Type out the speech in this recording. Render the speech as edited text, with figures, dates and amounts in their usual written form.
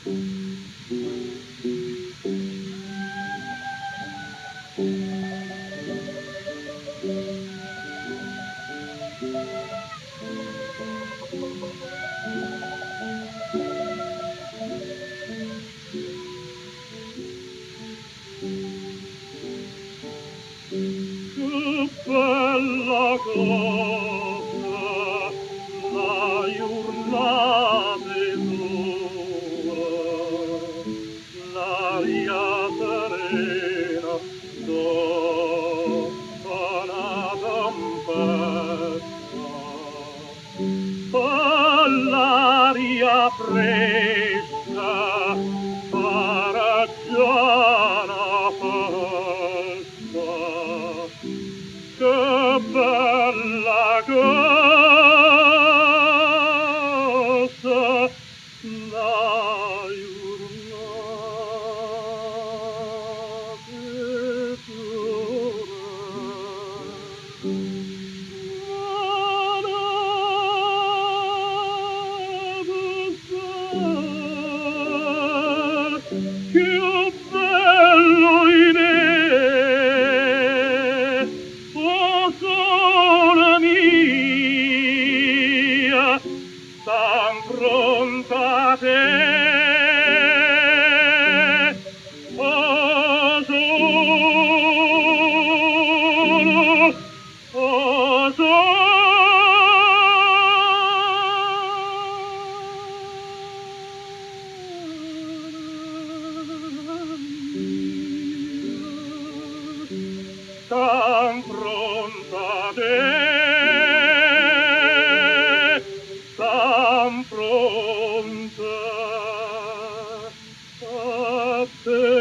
Bella cosa, la giornata tua, l'aria serena dopo una tempesta, l'aria fresca pareggiana festa. Che bella cosa la giornata che bello in oh sole mia, son pronta a te. Oh sole, oh son pronta a te, son pronta a te.